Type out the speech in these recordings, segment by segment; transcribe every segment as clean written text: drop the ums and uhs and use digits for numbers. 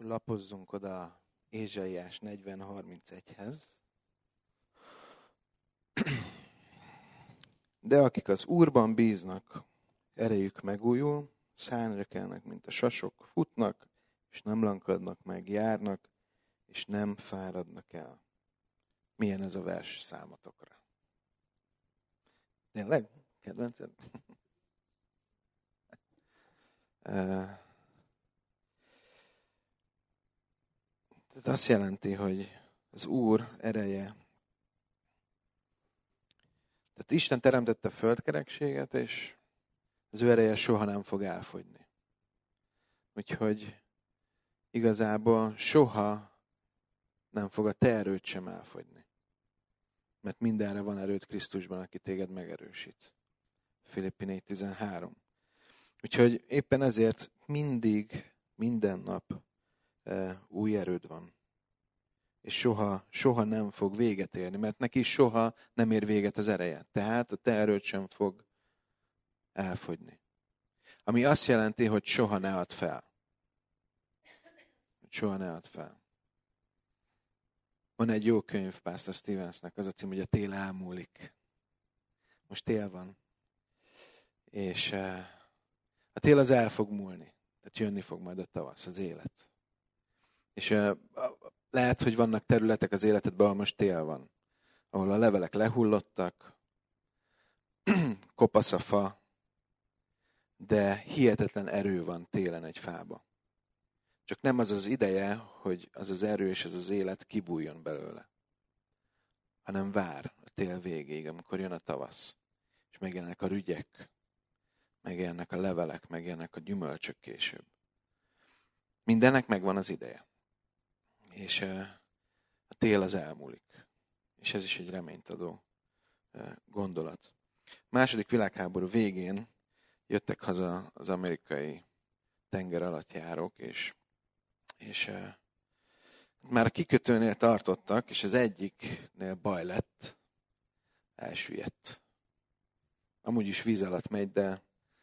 lapozzunk oda Ézsaiás 40:31-hez. De akik az Úrban bíznak, erejük megújul, szárnyra kelnek, mint a sasok, futnak, és nem lankadnak meg, járnak, és nem fáradnak el. Milyen ez a vers számotokra? Tényleg? Kedvenced? Tehát azt jelenti, hogy az Úr ereje. Tehát Isten teremtette a földkerekséget, és az ő ereje soha nem fog elfogyni. Úgyhogy igazából soha nem fog a te erőd sem elfogyni. Mert mindenre van erőd Krisztusban, aki téged megerősít. Filippi 4:13. Úgyhogy éppen ezért mindig, minden nap új erőd van. És soha nem fog véget érni, mert neki soha nem ér véget az ereje. Tehát a te erőd sem fog elfogyni. Ami azt jelenti, hogy soha ne add fel. Soha ne add fel. Van egy jó könyv Pastor Stevensnek, az a cím, hogy a tél elmúlik. Most tél van. És a tél az el fog múlni. Tehát jönni fog majd a tavasz, az élet. És lehet, hogy vannak területek az életedben, ahol most tél van. Ahol a levelek lehullottak, kopasz a fa, de hihetetlen erő van télen egy fába. Csak nem az az ideje, hogy az az erő és az az élet kibújjon belőle. Hanem vár a tél végéig, amikor jön a tavasz. És megjelennek a rügyek, megjelennek a levelek, megjelennek a gyümölcsök később. Mindennek megvan az ideje. És a tél az elmúlik. És ez is egy reményt adó gondolat. Második világháború végén jöttek haza az amerikai tenger alattjárók, és már a kikötőnél tartottak, és az egyiknél baj lett, elsüllyedt. Amúgy is víz alatt megy, de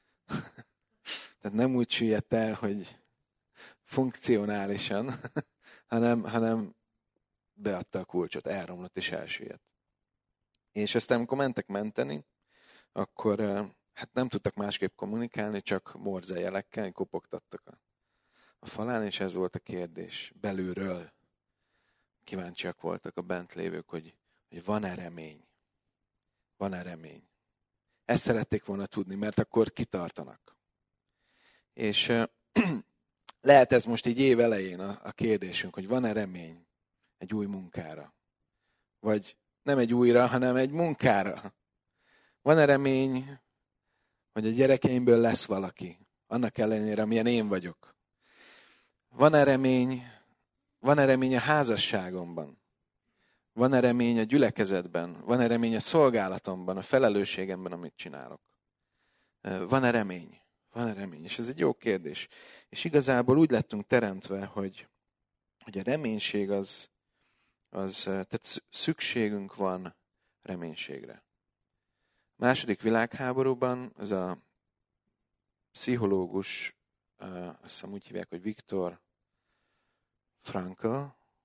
tehát nem úgy süllyedt el, hogy funkcionálisan, hanem beadta a kulcsot, elromlott és elsüllyedt. És aztán, amikor mentek menteni, akkor hát nem tudtak másképp kommunikálni, csak morzejelekkel, kopogtattak a falán, és ez volt a kérdés belülről. Kíváncsiak voltak a bent lévők, hogy van-e remény? Van-e remény? Ezt szerették volna tudni, mert akkor kitartanak. És lehet ez most így év elején a kérdésünk, hogy van-e remény egy új munkára? Vagy nem egy újra, hanem egy munkára? Van-e remény, hogy a gyerekeimből lesz valaki? Annak ellenére, amilyen én vagyok. Van-e remény a házasságomban? Van-e remény a gyülekezetben? Van-e remény a szolgálatomban, a felelősségemben, amit csinálok? Van-e remény? Van-e remény? És ez egy jó kérdés. És igazából úgy lettünk teremtve, hogy a reménység tehát szükségünk van reménységre. Második világháborúban ez a pszichológus, azt hiszem úgy hívják, hogy Viktor Frankl,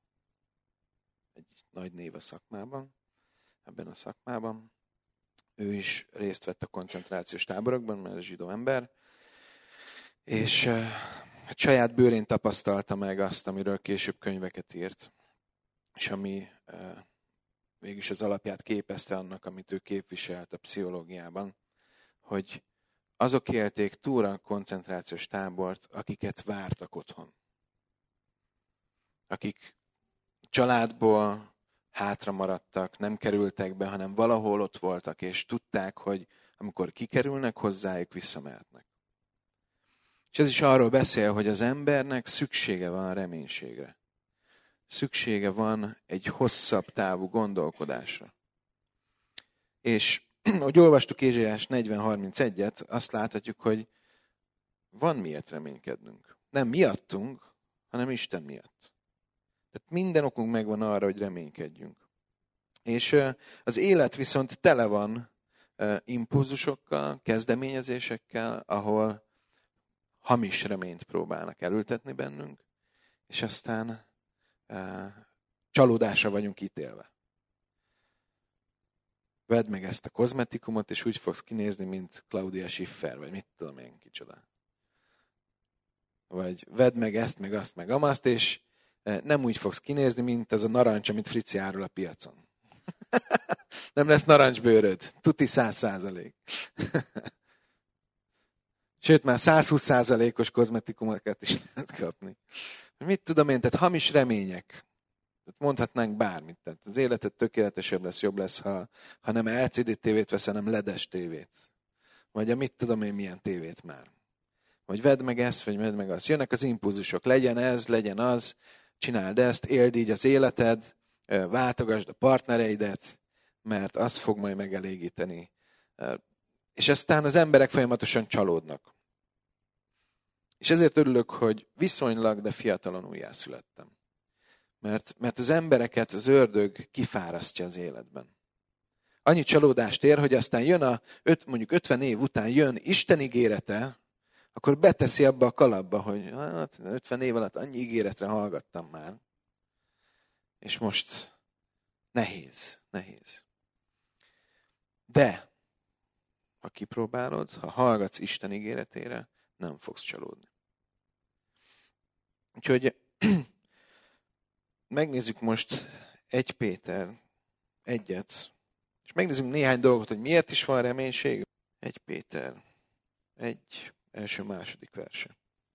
egy nagy név a szakmában, ebben a szakmában. Ő is részt vett a koncentrációs táborokban, mert zsidó ember, és hát saját bőrén tapasztalta meg azt, amiről később könyveket írt, és ami végülis az alapját képezte annak, amit ő képviselt a pszichológiában, hogy azok élték túl a koncentrációs tábort, akiket vártak otthon. Akik családból hátra maradtak, nem kerültek be, hanem valahol ott voltak, és tudták, hogy amikor kikerülnek, hozzájuk visszamehetnek. És ez is arról beszél, hogy az embernek szüksége van a reménységre. Szüksége van egy hosszabb távú gondolkodásra. És ahogy olvastuk Ézsaiás 40:31-et, azt láthatjuk, hogy van miért reménykednünk. Nem miattunk, hanem Isten miatt. Tehát minden okunk megvan arra, hogy reménykedjünk. És az élet viszont tele van impulzusokkal, kezdeményezésekkel, ahol hamis reményt próbálnak elültetni bennünk, és aztán csalódásra vagyunk ítélve. Vedd meg ezt a kozmetikumot, és úgy fogsz kinézni, mint Claudia Schiffer, vagy mit tudom én, kicsoda. Vagy vedd meg ezt, meg azt, meg amazt, és nem úgy fogsz kinézni, mint az a narancs, amit Frici árul a piacon. Nem lesz narancsbőröd. Tuti 100%. Sőt, már 120%-os kozmetikumokat is lehet kapni. Mit tudom én, tehát hamis remények. Tehát mondhatnánk bármit. Tehát az életed tökéletesebb lesz, jobb lesz, ha nem LCD tévét veszel, hanem LED-es tévét. Vagy a mit tudom én milyen tévét már. Vagy vedd meg ezt, vagy vedd meg azt. Jönnek az impulzusok. Legyen ez, legyen az. Csináld ezt, éld így az életed, váltogasd a partnereidet, mert az fog majd megelégíteni. És aztán az emberek folyamatosan csalódnak. És ezért örülök, hogy viszonylag, de fiatalon újjászülettem. Mert az embereket az ördög kifárasztja az életben. Annyi csalódást ér, hogy aztán jön mondjuk 50 év után jön Isten ígérete, akkor beteszi abba a kalapba, hogy 50 év alatt annyi ígéretre hallgattam már. És most nehéz. De, ha kipróbálod, ha hallgatsz Isten ígéretére, nem fogsz csalódni. Úgyhogy megnézzük most 1 Péter 1-et, és megnézzük néhány dolgot, hogy miért is van reménység. 1 Péter 1, első-második verse.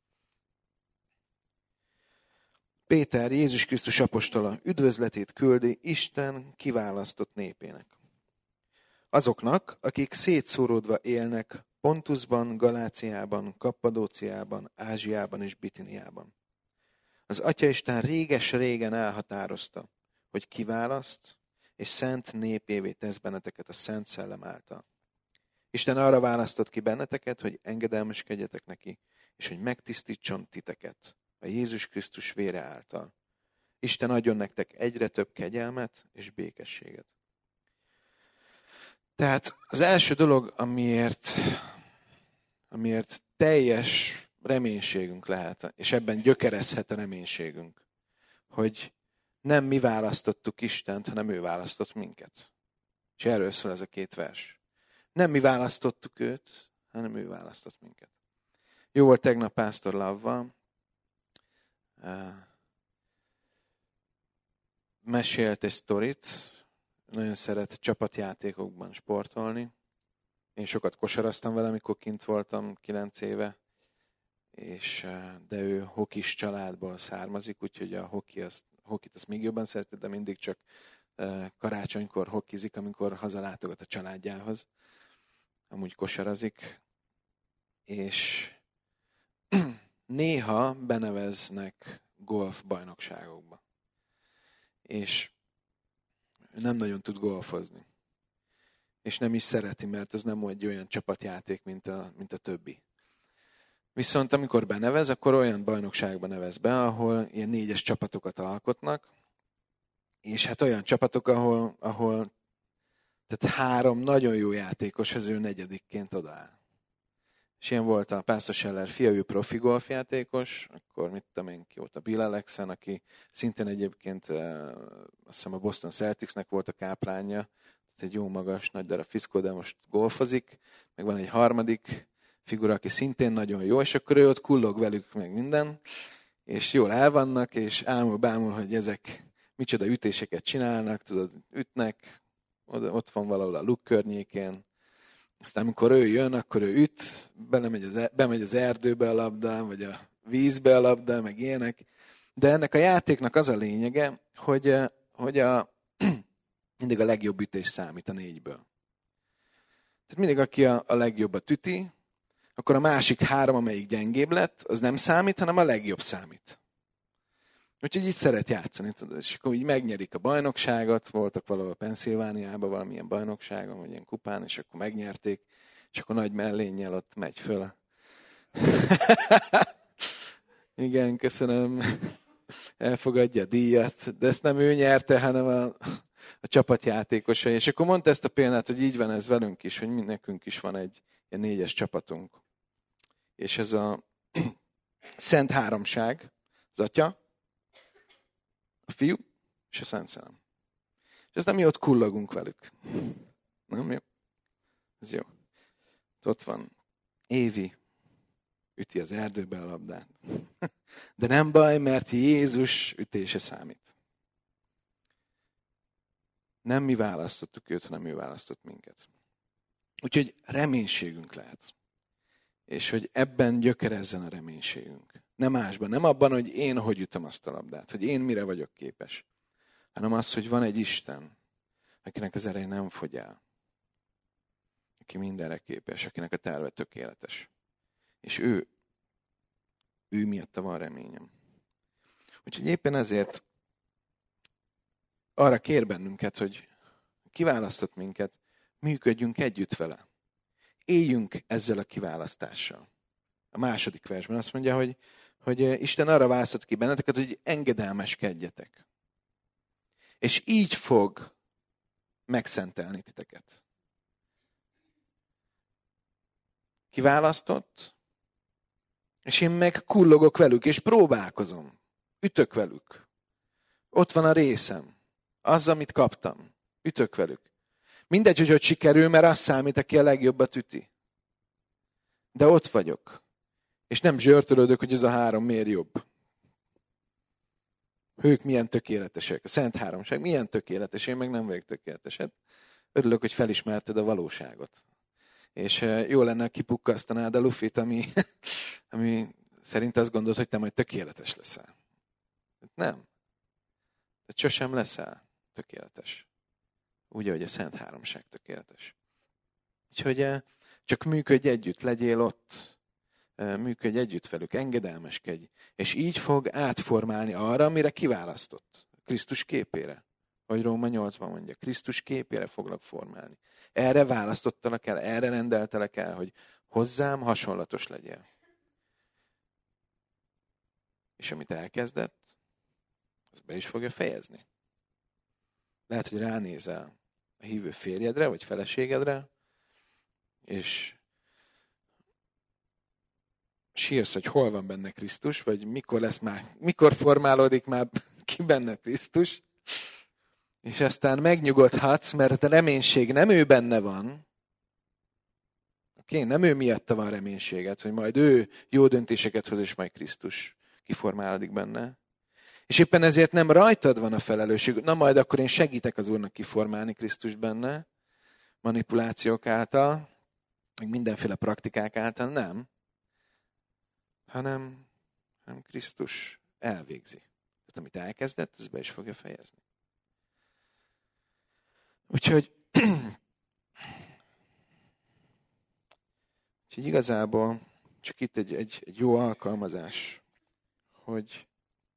Péter, Jézus Krisztus apostola, üdvözletét küldi Isten kiválasztott népének. Azoknak, akik szétszóródva élnek Pontusban, Galáciában, Kappadóciában, Ázsiában és Bitiniában. Az Atyaisten réges-régen elhatározta, hogy kiválaszt, és szent népévé tesz benneteket a Szent Szellem által. Isten arra választott ki benneteket, hogy engedelmeskedjetek neki, és hogy megtisztítson titeket a Jézus Krisztus vére által. Isten adjon nektek egyre több kegyelmet és békességet. Tehát az első dolog, amiért teljes reménységünk lehet, és ebben gyökerezhet a reménységünk, hogy nem mi választottuk Istent, hanem ő választott minket. És erről szól ez a 2 vers. Nem mi választottuk őt, hanem ő választott minket. Jó volt tegnap Pásztor Lavval. Mesélt egy sztorit. Nagyon szeret csapatjátékokban sportolni. Én sokat kosaraztam vele, amikor kint voltam 9 éve. De ő hokis családból származik, úgyhogy a hokit azt még jobban szereti, de mindig csak karácsonykor hokizik, amikor hazalátogat a családjához. Amúgy kosarazik. És néha beneveznek golfbajnokságokba. És nem nagyon tud golfozni. És nem is szereti, mert ez nem egy olyan csapatjáték, mint a többi. Viszont amikor benevez, akkor olyan bajnokságba nevez be, ahol ilyen 4-es csapatokat alkotnak, és hát olyan csapatok, ahol tehát 3 nagyon jó játékos az ő 4-ként odaáll. És ilyen volt a Pásztor Scheller fia, ő profi golfjátékos, akkor mit tudom én, ki volt a Bill Alexen, aki szintén egyébként azt hiszem a Boston Celticsnek volt a káplánja, tehát egy jó magas, nagy darab fickó, de most golfozik, meg van egy harmadik figura, aki szintén nagyon jó, és akkor ő ott kullog velük meg minden, és jól el vannak, és ámul-bámul, hogy ezek micsoda ütéseket csinálnak, tudod, ütnek, ott van valahol a luk környékén, aztán amikor ő jön, akkor ő üt, bemegy az erdőbe a labda, vagy a vízbe a labda, meg ilyenek. De ennek a játéknak az a lényege, hogy mindig a legjobb ütés számít a 4-ből. Tehát mindig, aki a legjobbat üti, akkor a másik 3, amelyik gyengébb lett, az nem számít, hanem a legjobb számít. Úgyhogy így szeret játszani, tudod, és akkor így megnyerik a bajnokságot, voltak valahol Pennsylvániában valamilyen bajnokságon, vagy ilyen kupán, és akkor megnyerték, és akkor nagy mellénnyel ott megy föl. Igen, köszönöm, elfogadja a díjat, de ezt nem ő nyerte, hanem a csapatjátékosai. És akkor mondta ezt a példát, hogy így van ez velünk is, hogy nekünk is van egy ilyen 4-es csapatunk. És ez a Szent Háromság, az Atya, Fiú és a Szent Szellem. És ez nem jó, ott kullogunk velük. Nem jó? Ez jó. Ott van Évi, üti az erdőbe a labdát. De nem baj, mert Jézus ütése számít. Nem mi választottuk őt, hanem ő választott minket. Úgyhogy reménységünk lehet. És hogy ebben gyökerezzen a reménységünk. Nem másban, nem abban, hogy én hogy ütöm azt a labdát, hogy én mire vagyok képes, hanem az, hogy van egy Isten, akinek az ereje nem fogy el. Aki mindenre képes, akinek a terve tökéletes. És ő miatta van reményem. Úgyhogy éppen ezért arra kér bennünket, hogy kiválasztott minket, működjünk együtt vele. Éljünk ezzel a kiválasztással. A második versben azt mondja, hogy Isten arra választott ki benneteket, hogy engedelmeskedjetek. És így fog megszentelni titeket. Kiválasztott, és én meg kullogok velük, és próbálkozom. Ütök velük. Ott van a részem. Az, amit kaptam. Ütök velük. Mindegy, hogy sikerül, mert az számít, aki a legjobbat üti. De ott vagyok. És nem zsörtölődök, hogy ez a 3 miért jobb. Ők milyen tökéletesek. A Szent Háromság milyen tökéletes. Én meg nem vagyok tökéletes. Örülök, hogy felismerted a valóságot. És jó lenne, ha kipukkasztanád a lufit, ami szerint azt gondolod, hogy te majd tökéletes leszel. Nem. Te sosem leszel tökéletes. Úgy, ahogy a Szent Háromság tökéletes. Úgyhogy csak működj együtt, legyél ott. Működj együtt velük, engedelmeskedj. És így fog átformálni arra, amire kiválasztott. Krisztus képére. Ahogy Róma 8-ban mondja, Krisztus képére foglak formálni. Erre választottalak el, erre rendeltelek el, hogy hozzám hasonlatos legyél. És amit elkezdett, az be is fogja fejezni. Lehet, hogy ránézel a hívő férjedre, vagy feleségedre, és sírsz, hogy hol van benne Krisztus, vagy mikor formálódik már ki benne Krisztus, és aztán megnyugodhatsz, mert a reménység nem ő benne van, nem ő miatta van reménységed, hogy majd ő jó döntéseket hoz, és majd Krisztus kiformálódik benne. És éppen ezért nem rajtad van a felelősség, na majd akkor én segítek az Úrnak kiformálni Krisztust benne, manipulációk által, meg mindenféle praktikák által, nem. Hanem Krisztus elvégzi. Tehát amit elkezdett, ez be is fogja fejezni. Úgyhogy igazából csak itt egy jó alkalmazás, hogy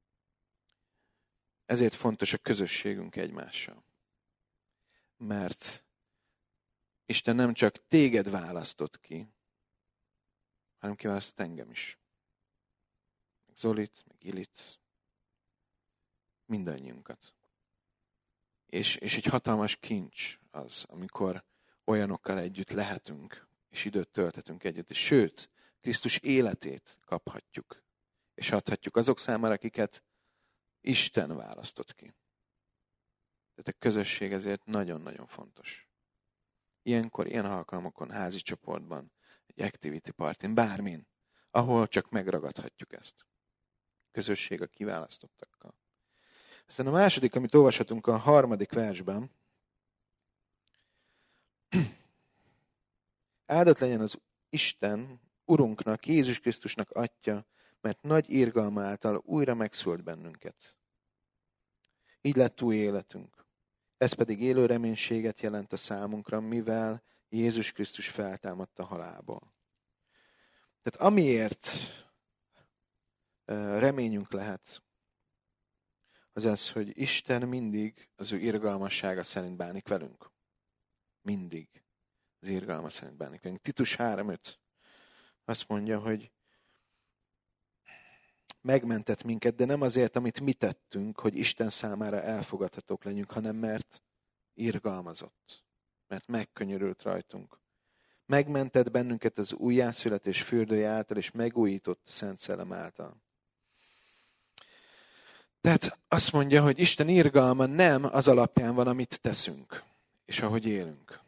ezért fontos a közösségünk egymással. Mert Isten nem csak téged választott ki, hanem kiválasztott engem is. Meg Zolit, meg Ilit. Mindannyiunkat. És egy hatalmas kincs az, amikor olyanokkal együtt lehetünk, és időt tölthetünk együtt. És sőt, Krisztus életét kaphatjuk, és adhatjuk azok számára, akiket Isten választott ki. Tehát a közösség ezért nagyon-nagyon fontos. Ilyenkor, ilyen alkalmakon, házi csoportban, egy activity partin, bármin, ahol csak megragadhatjuk ezt. Közösség a kiválasztottakkal. Aztán a második, amit olvashatunk a 3. versben, áldott legyen az Isten, Urunknak, Jézus Krisztusnak Atya, mert nagy irgalma által újra megszült bennünket. Így lett új életünk. Ez pedig élő reménységet jelent a számunkra, mivel Jézus Krisztus feltámadt a halálból. Tehát amiért reményünk lehet, az az, hogy Isten mindig az ő irgalmassága szerint bánik velünk. Mindig az irgalma szerint bánik velünk. Titus 3:5 azt mondja, hogy megmentett minket, de nem azért, amit mi tettünk, hogy Isten számára elfogadhatók legyünk, hanem mert irgalmazott, mert megkönyörült rajtunk. Megmentett bennünket az újjászületés fürdője által, és megújított a Szent Szellem által. Tehát azt mondja, hogy Isten irgalma nem az alapján van, amit teszünk, és ahogy élünk.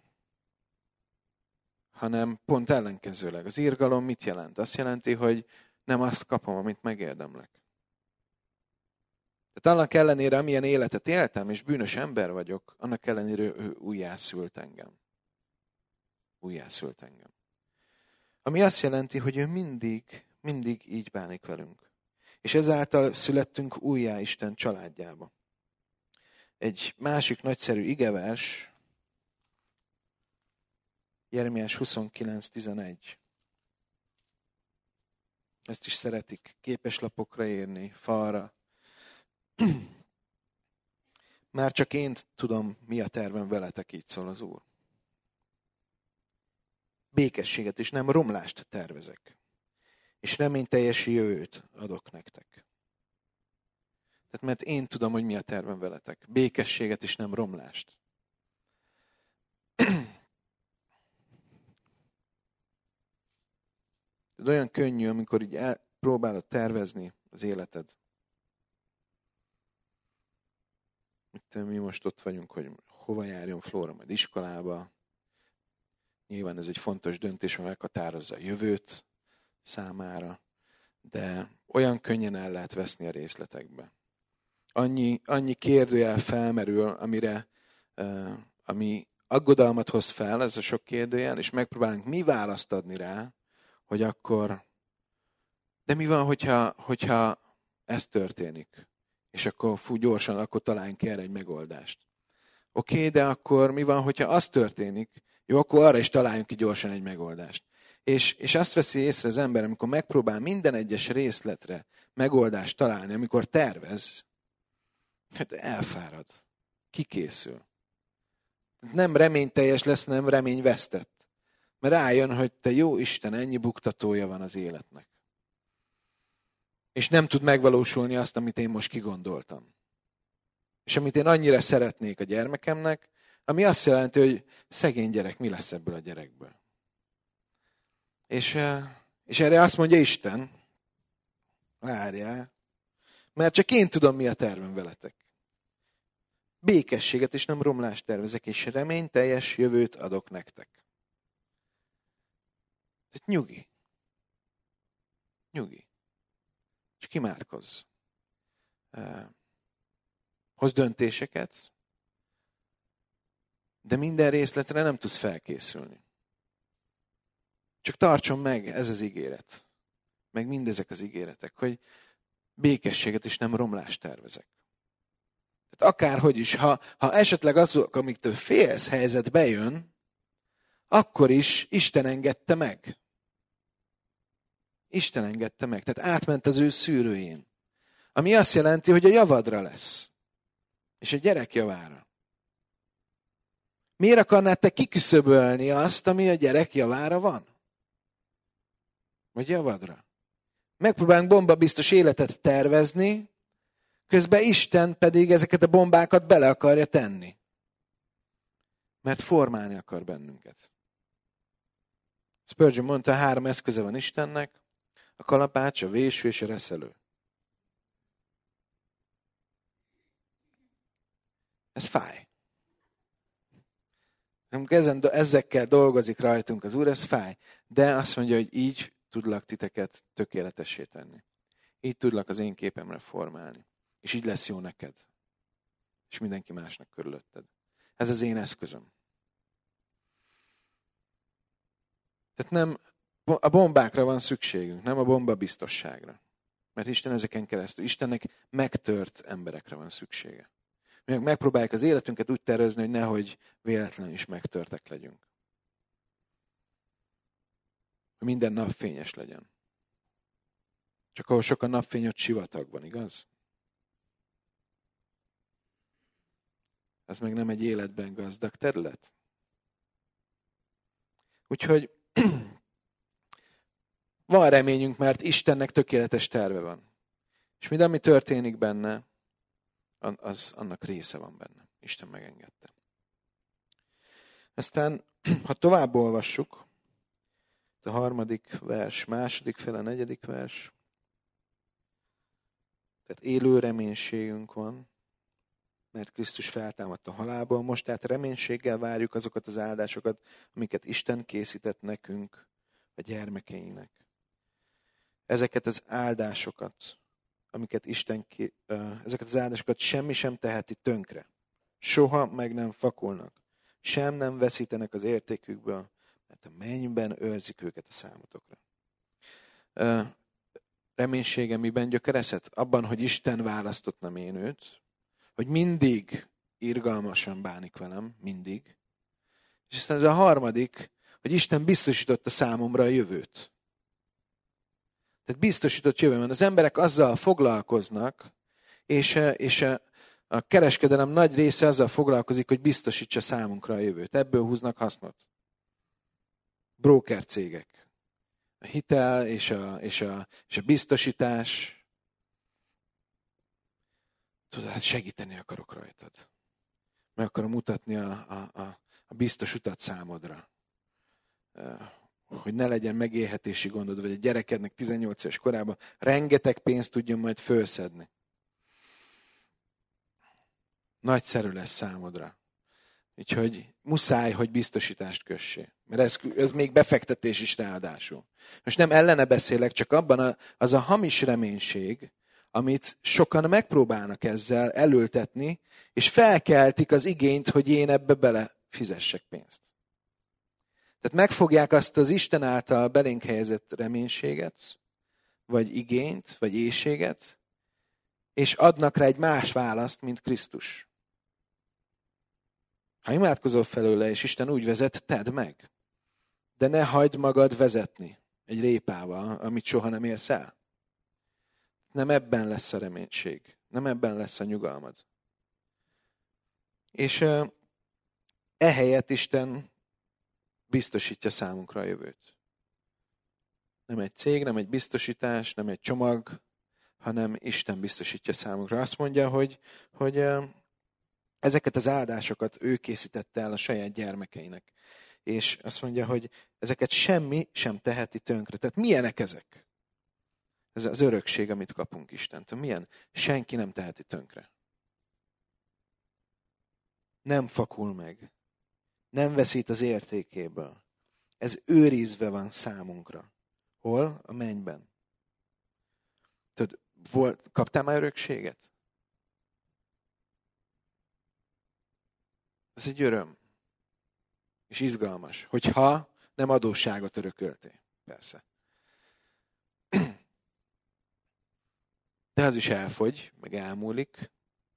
Hanem pont ellenkezőleg. Az irgalom mit jelent? Azt jelenti, hogy nem azt kapom, amit megérdemlek. Tehát annak ellenére, amilyen életet éltem, és bűnös ember vagyok, annak ellenére ő újjászült engem. Újjászült engem. Ami azt jelenti, hogy ő mindig így bánik velünk. És ezáltal születtünk újjá Isten családjába. Egy másik nagyszerű igevers, Jeremiás 29:11. Ezt is szeretik képeslapokra írni, falra. Már csak én tudom, mi a tervem veletek, így szól az Úr. Békességet és nem romlást tervezek. És reményteljes jövőt adok nektek. Tehát mert én tudom, hogy mi a tervem veletek. Békességet és nem romlást. De olyan könnyű, amikor így próbálod tervezni az életed. Mi most ott vagyunk, hogy hova járjon Flóra majd iskolába. Nyilván ez egy fontos döntés, hogy meghatározza a jövőt számára. De olyan könnyen el lehet veszni a részletekbe. Annyi kérdőjel felmerül, ami aggodalmat hoz fel, ez a sok kérdőjel, és megpróbálunk mi választ adni rá, hogy akkor, de mi van, hogyha ez történik? És akkor gyorsan, akkor találjunk erre egy megoldást. Oké, de akkor mi van, hogyha az történik? Jó, akkor arra is találjunk ki gyorsan egy megoldást. És azt veszi észre az ember, amikor megpróbál minden egyes részletre megoldást találni, amikor tervez, hát elfárad, kikészül. Nem reményteljes lesz, nem reményvesztett. Mert rájön, hogy te jó Isten, ennyi buktatója van az életnek. És nem tud megvalósulni azt, amit én most kigondoltam. És amit én annyira szeretnék a gyermekemnek, ami azt jelenti, hogy szegény gyerek, mi lesz ebből a gyerekből. És erre azt mondja Isten, várjál, mert csak én tudom, mi a tervem veletek. Békességet és nem romlást tervezek, és reményteljes jövőt adok nektek. Tehát nyugi. Nyugi. Csak imádkozz. Hozz döntéseket, de minden részletre nem tudsz felkészülni. Csak tartson meg ez az ígéret. Meg mindezek az ígéretek, hogy békességet és nem romlást tervezek. Tehát akárhogy is, ha esetleg azok, amiktől félsz helyzet bejön, akkor is Isten engedte meg. Isten engedte meg. Tehát átment az ő szűrőjén. Ami azt jelenti, hogy a javadra lesz. És a gyerek javára. Miért akarnád te kiküszöbölni azt, ami a gyerek javára van? Vagy javadra? Megpróbálunk bombabiztos életet tervezni, közben Isten pedig ezeket a bombákat bele akarja tenni. Mert formálni akar bennünket. Spurgeon mondta, 3 eszköze van Istennek, a kalapács, a véső és a reszelő. Ez fáj. Amikor ezekkel dolgozik rajtunk az Úr, ez fáj. De azt mondja, hogy így tudlak titeket tökéletessé tenni. Így tudlak az én képemre formálni. És így lesz jó neked. És mindenki másnak körülötted. Ez az én eszközöm. Tehát nem a bombákra van szükségünk, nem a bombabiztosságra. Mert Isten ezeken keresztül, Istennek megtört emberekre van szüksége. Mi megpróbáljuk az életünket úgy tervezni, hogy nehogy véletlenül is megtörtek legyünk. Hogy minden nap fényes legyen. Csak ahol sok a napfény, ott sivatag van, igaz? Ez meg nem egy életben gazdag terület. Úgyhogy van reményünk, mert Istennek tökéletes terve van. És minden, ami történik benne, annak része van benne. Isten megengedte. Aztán, ha tovább olvassuk, a 3. vers, 2. fele, 4. vers, Tehát élő reménységünk van, mert Krisztus feltámadt a halálból. Most tehát reménységgel várjuk azokat az áldásokat, amiket Isten készített nekünk, a gyermekeinek. Ezeket az áldásokat, ezeket az áldásokat semmi sem teheti tönkre. Soha meg nem fakulnak. Sem nem veszítenek az értékükből, mert a mennyben őrzik őket a számotokra. Reménysége miben gyökerezhet? Abban, hogy Isten választott nem én őt, hogy mindig irgalmasan bánik velem, mindig. És aztán ez a harmadik, hogy Isten biztosította számomra a jövőt. Tehát biztosított jövőben. Az emberek azzal foglalkoznak, és a kereskedelem nagy része azzal foglalkozik, hogy biztosítsa számunkra a jövőt. Ebből húznak hasznot. Broker cégek. A hitel és a biztosítás. Tudod, hát segíteni akarok rajtad. Meg akarom mutatni a biztos utat számodra. Hogy ne legyen megélhetési gondod, vagy a gyerekednek 18 éves korában rengeteg pénzt tudjon majd fölszedni. Nagyszerű lesz számodra. Úgyhogy muszáj, hogy biztosítást kössé. Mert ez még befektetés is ráadásul. Most nem ellene beszélek, csak abban az a hamis reménység, amit sokan megpróbálnak ezzel elültetni, és felkeltik az igényt, hogy én ebbe bele fizessek pénzt. Tehát megfogják azt az Isten által belénk helyezett reménységet, vagy igényt, vagy éhséget, és adnak rá egy más választ, mint Krisztus. Ha imádkozol felőle, és Isten úgy vezet, tedd meg. De ne hagyd magad vezetni egy répával, amit soha nem érsz el. Nem ebben lesz a reménység. Nem ebben lesz a nyugalmad. És ehelyett Isten biztosítja számunkra a jövőt. Nem egy cég, nem egy biztosítás, nem egy csomag, hanem Isten biztosítja számunkra. Azt mondja, hogy ezeket az áldásokat ő készítette el a saját gyermekeinek. És azt mondja, hogy ezeket semmi sem teheti tönkre. Tehát milyenek ezek? Ez az örökség, amit kapunk Istentől. Milyen? Senki nem teheti tönkre. Nem fakul meg. Nem veszít az értékéből. Ez őrizve van számunkra. Hol? A mennyben. Tudod, kaptál már örökséget? Ez egy öröm. És izgalmas. Hogyha nem adósságot örököltél. Persze. De az is elfogy, meg elmúlik.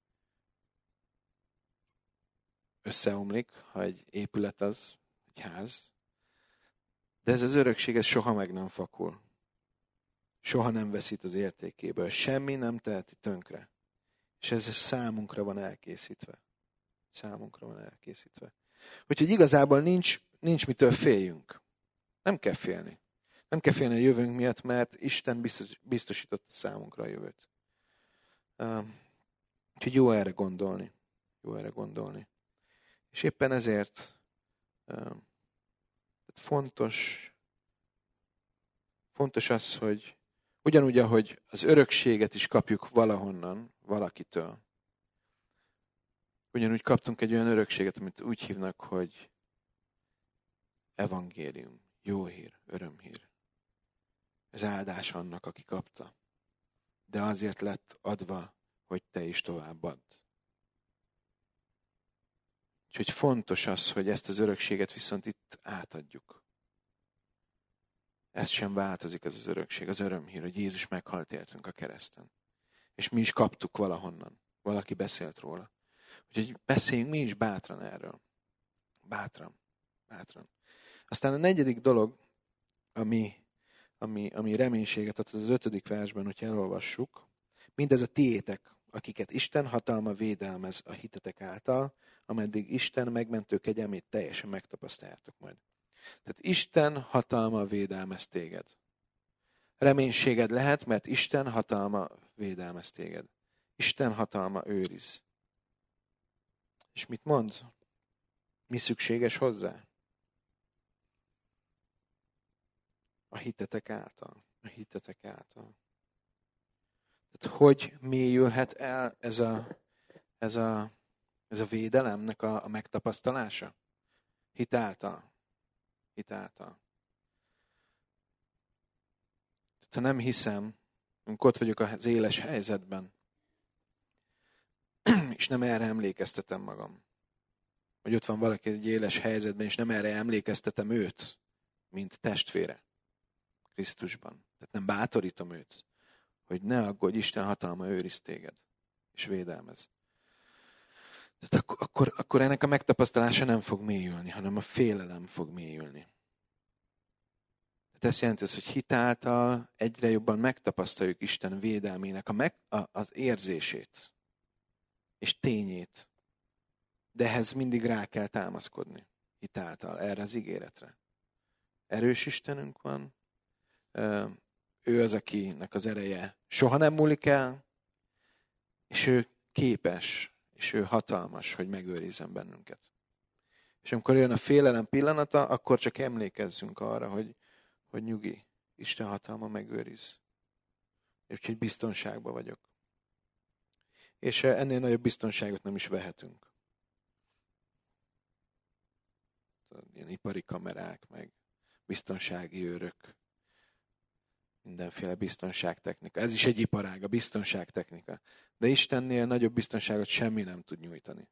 Összeomlik, ha egy épület az, egy ház. De ez az örökség, ez soha meg nem fakul. Soha nem veszít az értékéből. Semmi nem teheti tönkre. És ez számunkra van elkészítve. Számunkra van elkészítve. Úgyhogy igazából nincs mitől féljünk. Nem kell félni. Nem kell félni a jövőnk miatt, mert Isten biztosította számunkra a jövőt. Úgyhogy jó erre gondolni. Jó erre gondolni. És éppen ezért fontos az, hogy ugyanúgy, ahogy az örökséget is kapjuk valahonnan, valakitől, ugyanúgy kaptunk egy olyan örökséget, amit úgy hívnak, hogy evangélium, jó hír, örömhír. Ez áldás annak, aki kapta. De azért lett adva, hogy te is továbbadd. Úgyhogy fontos az, hogy ezt az örökséget viszont itt átadjuk. Ez sem változik, ez az örökség, az örömhír, hogy Jézus meghalt értünk a kereszten. És mi is kaptuk valahonnan. Valaki beszélt róla. Úgyhogy beszéljünk mi is bátran erről. Bátran. Aztán a negyedik dolog, ami reménységet ad az 5. versben, hogyha elolvassuk, mindez a tiétek, akiket Isten hatalma védelmez a hitetek által, ameddig Isten megmentő kegyelmét teljesen megtapasztaljátok majd. Tehát Isten hatalma védelmez téged. Reménységed lehet, mert Isten hatalma védelmez téged. Isten hatalma őriz. És mit mond? Mi szükséges hozzá? A hitetek által. A hitetek által. Tehát Tehát hogy mélyülhet el ez a védelemnek a megtapasztalása? Hitáltal. Tehát, ha nem hiszem, amikor ott vagyok az éles helyzetben, és nem erre emlékeztetem magam, hogy ott van valaki egy éles helyzetben, és nem erre emlékeztetem őt, mint testvére Krisztusban. Tehát nem bátorítom őt, hogy ne aggódj, Isten hatalma őriz téged, és védelmez. Tehát akkor ennek a megtapasztalása nem fog mélyülni, hanem a félelem fog mélyülni. Tehát ez jelenti, hogy hitáltal egyre jobban megtapasztaljuk Isten védelmének az érzését és tényét. De ehhez mindig rá kell támaszkodni hitáltal erre az ígéretre. Erős Istenünk van, ő az, akinek az ereje soha nem múlik el, és ő képes, és ő hatalmas, hogy megőrizzen bennünket. És amikor jön a félelem pillanata, akkor csak emlékezzünk arra, hogy nyugi, Isten hatalma megőriz. Úgyhogy biztonságban vagyok. És ennél nagyobb biztonságot nem is vehetünk. Ilyen ipari kamerák, meg biztonsági őrök, mindenféle biztonságtechnika. Ez is egy iparág, a biztonságtechnika. De Istennél nagyobb biztonságot semmi nem tud nyújtani.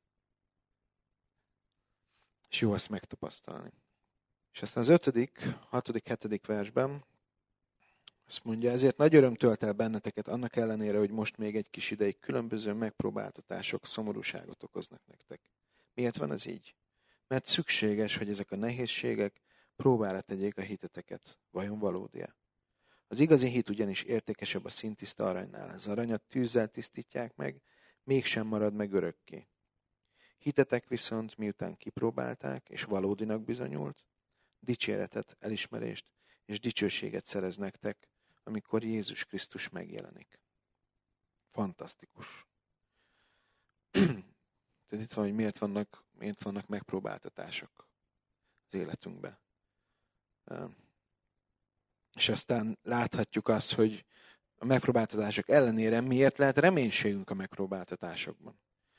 És jó azt megtapasztalni. És aztán az 5., 6., 7. versben azt mondja, ezért nagy öröm tölt el benneteket, annak ellenére, hogy most még egy kis ideig különböző megpróbáltatások, szomorúságot okoznak nektek. Miért van ez így? Mert szükséges, hogy ezek a nehézségek próbára tegyék a hiteteket. Vajon valódi-e? Az igazi hit ugyanis értékesebb a színtiszta aranynál. Az aranyat tűzzel tisztítják meg, mégsem marad meg örökké. Hitetek viszont, miután kipróbálták, és valódinak bizonyult, dicséretet, elismerést és dicsőséget szerez nektek, amikor Jézus Krisztus megjelenik. Fantasztikus. Tehát itt van, hogy miért vannak megpróbáltatások az életünkben. És aztán láthatjuk azt, hogy a megpróbáltatások ellenére miért lehet reménységünk a megpróbáltatásokban.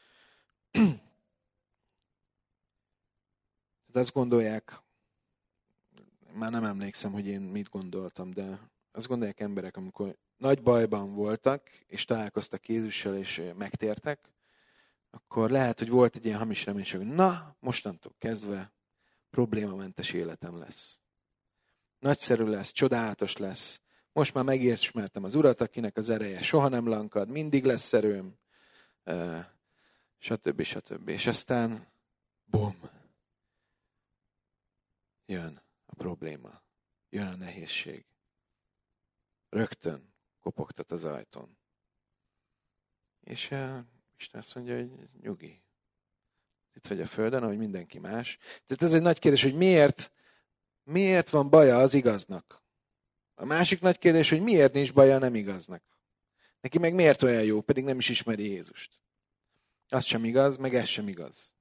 Tehát azt gondolják, már nem emlékszem, hogy én mit gondoltam, de azt gondolják emberek, amikor nagy bajban voltak, és találkoztak Jézussal, és megtértek, akkor lehet, hogy volt egy ilyen hamis reménység, hogy na, mostantól kezdve problémamentes életem lesz. Nagyszerű lesz, csodálatos lesz. Most már megismertem az Urat, akinek az ereje soha nem lankad, mindig lesz erőm, stb. Stb. És aztán, bum, jön a probléma, jön a nehézség. Rögtön kopogtat az ajtón. És Isten azt mondja, hogy nyugi. Itt vagy a földön, ahogy mindenki más. Tehát ez egy nagy kérdés, hogy miért van baja az igaznak? A másik nagy kérdés, hogy miért nincs baja a nem igaznak? Neki meg miért olyan jó, pedig nem is ismeri Jézust? Az sem igaz, meg ez sem igaz.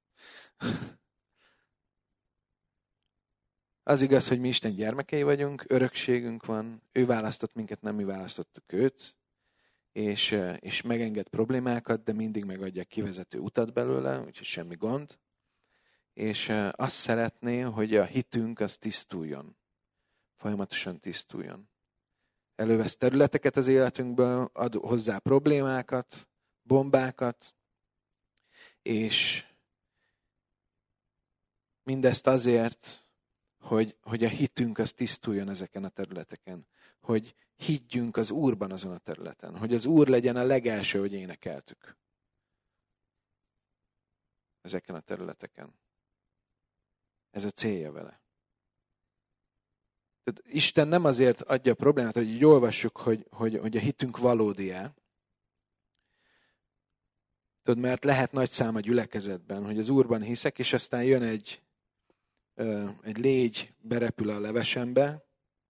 Az igaz, hogy mi Isten gyermekei vagyunk, örökségünk van, ő választott minket, nem mi választottuk őt, és megenged problémákat, de mindig megadja kivezető utat belőle, úgyhogy semmi gond. És azt szeretné, hogy a hitünk az tisztuljon. Folyamatosan tisztuljon. Elővesz területeket az életünkből, ad hozzá problémákat, bombákat, és mindezt azért, hogy a hitünk az tisztuljon ezeken a területeken. Hogy higgyünk az Úrban azon a területen. Hogy az Úr legyen a legelső, hogy énekeltük. Ezeken a területeken. Ez a célja vele. Tehát Isten nem azért adja a problémát, hogy így olvassuk, hogy a hitünk valódi-e. Tudod, mert lehet nagy szám a gyülekezetben, hogy az Úrban hiszek, és aztán jön egy légy, berepül a levesembe,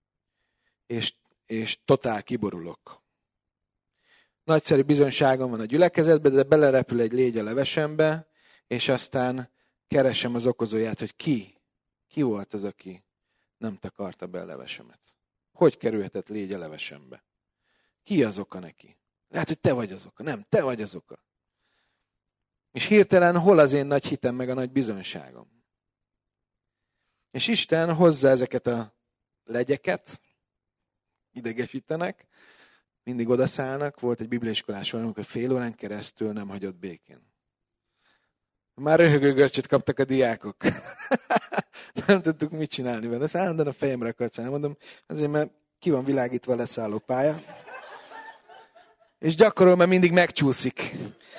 és totál kiborulok. Nagyszerű bizonyságom van a gyülekezetben, de belerepül egy légy a levesembe, és aztán keresem az okozóját, hogy ki volt az, aki nem takarta be a levesemet. Hogy kerülhetett légy a levesembe? Ki az oka neki? Lehet, hogy te vagy az oka. Nem, te vagy az oka. És hirtelen hol az én nagy hitem, meg a nagy bizonyságom? És Isten hozza ezeket a legyeket, idegesítenek, mindig odaszállnak. Volt egy bibliaiskolás olyan, amikor fél órán keresztül nem hagyott békén. Már röhögő görcsöt kaptak a diákok. Nem tudtuk mit csinálni vele. Ezt állandóan a fejemre akart szállni. Mondom, azért mert ki van világítva a leszálló pálya. És gyakorol, mert mindig megcsúszik.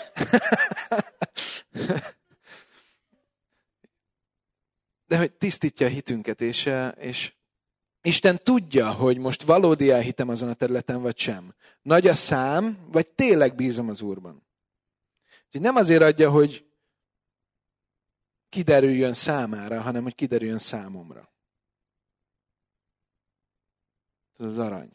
De hogy tisztítja a hitünket, és Isten tudja, hogy most valódi elhitem azon a területen, vagy sem. Nagy a szám, vagy tényleg bízom az Úrban. Úgyhogy nem azért adja, hogy kiderüljön számára, hanem hogy kiderüljön számomra. Ez az arany.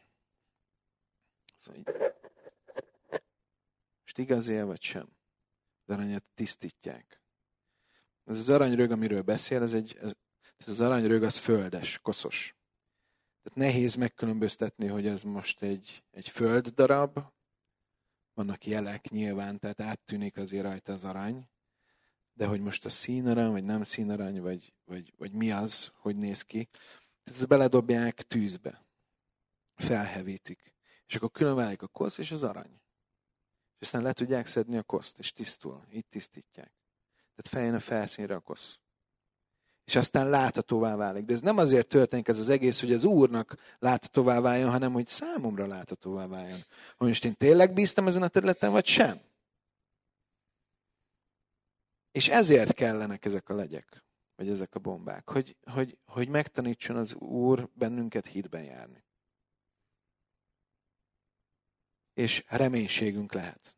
Most igaz-e, vagy sem? Az aranyat tisztítják. Ez az aranyrög, amiről beszél, ez az aranyrög az földes, koszos. Tehát nehéz megkülönböztetni, hogy ez most egy földdarab, vannak jelek nyilván, tehát áttűnik azért rajta az arany, de hogy most a színarany, vagy nem színarany, vagy mi az, hogy néz ki, tehát ezt beledobják tűzbe, felhevítik, és akkor külön válik a kosz és az arany. És aztán le tudják szedni a koszt, és tisztul, így tisztítják. Tehát feljön a felszínre a kosz. És aztán láthatóvá válik. De ez nem azért történik ez az egész, hogy az Úrnak láthatóvá váljon, hanem hogy számomra láthatóvá váljon. Hogy most én tényleg bíztam ezen a területen, vagy sem. És ezért kellenek ezek a legyek, vagy ezek a bombák, hogy megtanítson az Úr bennünket hitben járni. És reménységünk lehet.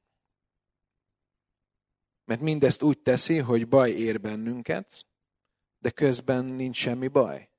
Mert mindezt úgy teszi, hogy baj ér bennünket, de közben nincs semmi baj.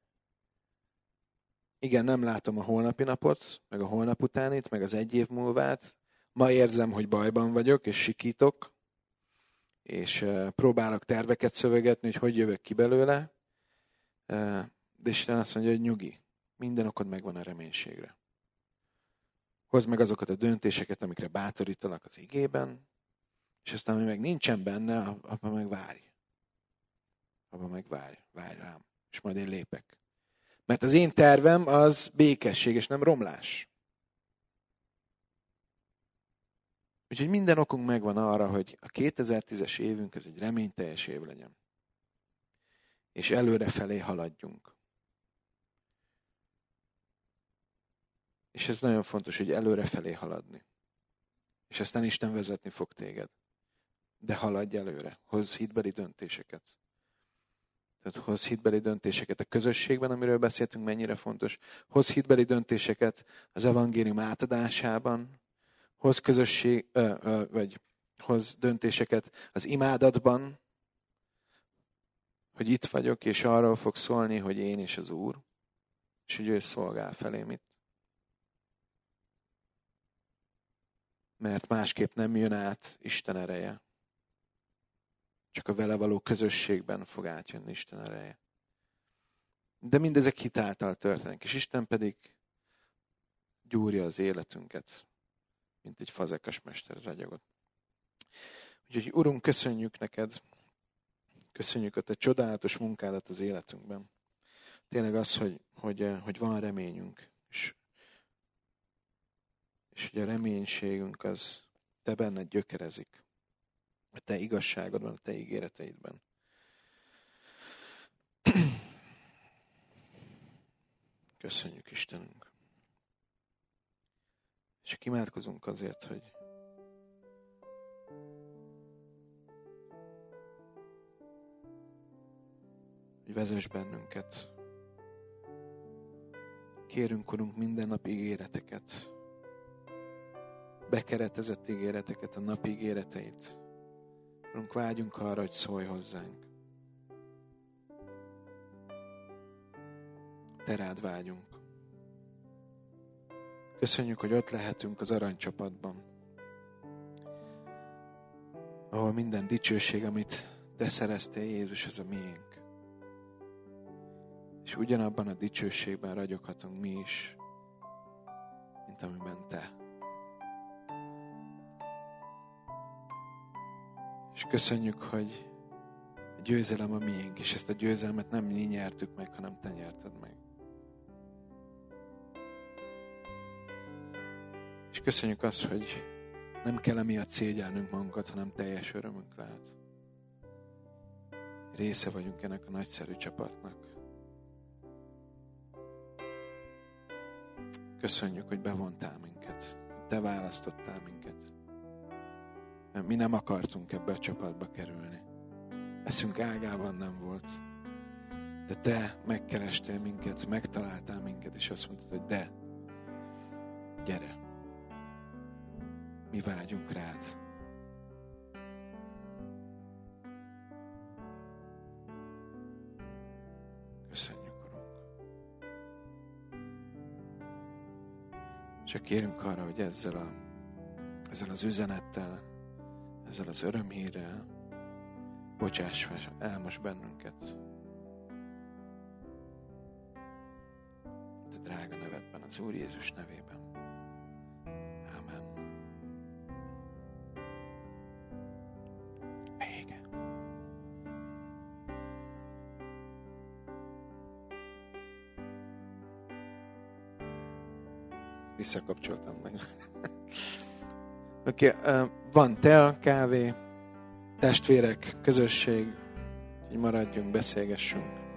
Igen, nem látom a holnapi napot, meg a holnap utánit, meg az egy év múlvát. Ma érzem, hogy bajban vagyok, és sikítok, és próbálok terveket szövegetni, hogy jövök ki belőle. De Isten azt mondja, hogy nyugi, minden okod megvan a reménységre. Hozd meg azokat a döntéseket, amikre bátorítanak az igében, és aztán, ami meg nincsen benne, abban meg várj. Abban meg várj rám, és majd én lépek. Mert az én tervem az békesség, és nem romlás. Úgyhogy minden okunk megvan arra, hogy a 2010-es évünk ez egy reményteljes év legyen. És előrefelé haladjunk. És ez nagyon fontos, hogy előrefelé haladni. És aztán Isten vezetni fog téged. De haladj előre, hozz hitbeli döntéseket. Tehát hozz hitbeli döntéseket a közösségben, amiről beszéltünk, mennyire fontos. Hozz hitbeli döntéseket az evangélium átadásában. Hozz döntéseket az imádatban, hogy itt vagyok, és arról fog szólni, hogy én és az Úr, és hogy ő szolgál felém itt. Mert másképp nem jön át Isten ereje. Csak a vele való közösségben fog átjönni Isten ereje. De mindezek hit által történnek, és Isten pedig gyúrja az életünket, mint egy fazekas mester az agyagot. Úgyhogy Urunk, köszönjük neked, köszönjük a te csodálatos munkádat az életünkben. Tényleg az, hogy van reményünk, és hogy a reménységünk az te benned gyökerezik. A te igazságodban, a te ígéreteidben. Köszönjük, Istenünk. És imádkozunk azért, hogy vezess bennünket. Kérünk, Urunk, minden nap ígéreteket. Bekeretezett ígéreteket, a napi ígéreteit. Urunk, vágyunk arra, hogy szólj hozzánk. Te rád vágyunk. Köszönjük, hogy ott lehetünk az aranycsapatban, ahol minden dicsőség, amit te szereztél, Jézus, ez a miénk. És ugyanabban a dicsőségben ragyoghatunk mi is, mint amiben te. És köszönjük, hogy a győzelem a miénk, és ezt a győzelmet nem mi nyertük meg, hanem Te nyerted meg. És köszönjük azt, hogy nem kell emiatt szégyelnünk magunkat, hanem teljes örömünk lehet. Része vagyunk ennek a nagyszerű csapatnak. Köszönjük, hogy bevontál minket. Te választottál minket. Mert mi nem akartunk ebbe a csapatba kerülni. Eszünk ágában nem volt. De Te megkerestél minket, megtaláltál minket, és azt mondtad, hogy de, gyere. Mi vágyunk rád. Köszönjük, Urunk. Csak kérünk arra, hogy ezzel az üzenettel, ezzel az örömhírrel bocsáss el most bennünket. Te drága nevedben, az Úr Jézus nevében. Ámen. Vége. Visszakapcsoltam meg. Oké, van tea, kávé, testvérek, közösség, hogy maradjunk, beszélgessünk.